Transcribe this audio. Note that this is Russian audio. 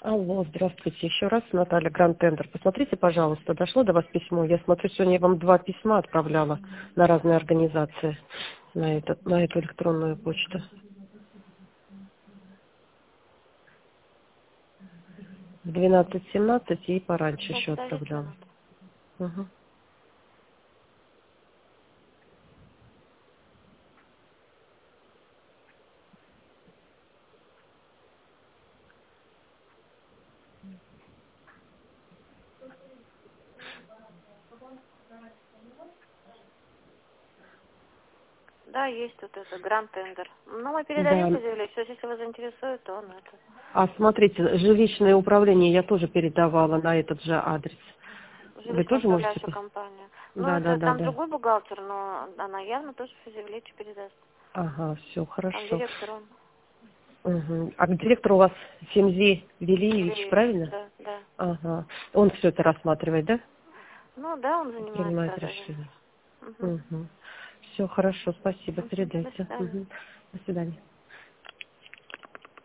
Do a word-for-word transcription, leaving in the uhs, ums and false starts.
Алло, здравствуйте. Еще раз, Наталья, Гранд Тендер. Посмотрите, пожалуйста, дошло до вас письмо. Я смотрю, сегодня я вам два письма отправляла на разные организации, на, этот, на эту электронную почту. В двенадцать семнадцать и пораньше Сейчас, еще подождите отправляла. минуту. Угу. Да, есть вот это, Гранд Тендер. Ну, мы передадим Да. заявление. Все, если вас заинтересует, то он это. А смотрите, жилищное управление я тоже передавала на этот же адрес. Вы Жилищную тоже можете... управляющую пос- компанию. Ну, Да, да, это да, там да. другой бухгалтер, но она явно тоже заявление передаст. Ага, все, Там хорошо. директор он. Угу. А директор у вас Фемзи Велиевич, Велиевич, правильно? да, да. Ага. Он все это рассматривает, да? Ну, да, он занимается Принимает продажами. решение. Угу. Угу. Все хорошо, спасибо, Угу. До передайте. свидания. Угу. До свидания.